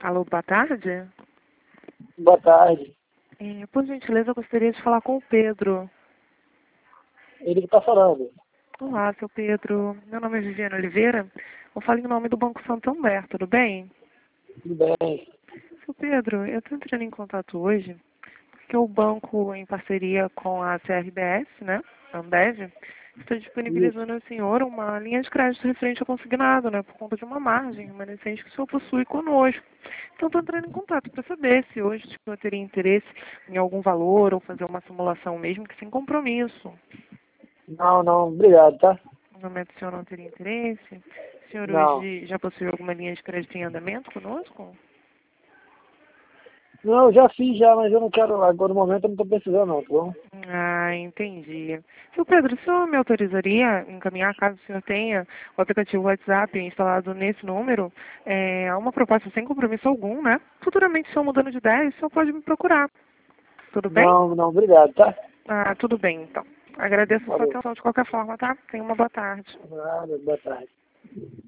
Alô, boa tarde. Boa tarde. Por gentileza, eu gostaria de falar com o Pedro. Ele que está falando. Olá, seu Pedro. Meu nome é Viviane Oliveira. Eu falo em nome do Banco Santander, tudo bem? Tudo bem. Seu Pedro, eu estou entrando em contato hoje porque o banco, em parceria com a CRBS, né, Ambev, está Isso. disponibilizando ao senhor uma linha de crédito referente ao consignado, né, por conta de uma margem remanescente que o senhor possui conosco. Então, estou entrando em contato para saber se hoje o senhor teria interesse em algum valor ou fazer uma simulação mesmo que sem compromisso. Não, não. Obrigado, tá? No momento o senhor não teria interesse? O senhor Não. hoje já possui alguma linha de crédito em andamento conosco? Não, eu já fiz já, mas eu não quero. Agora no momento eu não estou precisando não, tá bom? Ah, entendi. Seu Pedro, o senhor me autorizaria a encaminhar, caso o senhor tenha o aplicativo WhatsApp instalado nesse número, a uma proposta sem compromisso algum, né? Futuramente, se o senhor mudando de ideia, o senhor pode me procurar. Tudo bem? Não, não. Obrigado, tá? Ah, tudo bem, então. Agradeço a sua Valeu. atenção de qualquer forma, tá? Tenha uma boa tarde. Nada, boa tarde.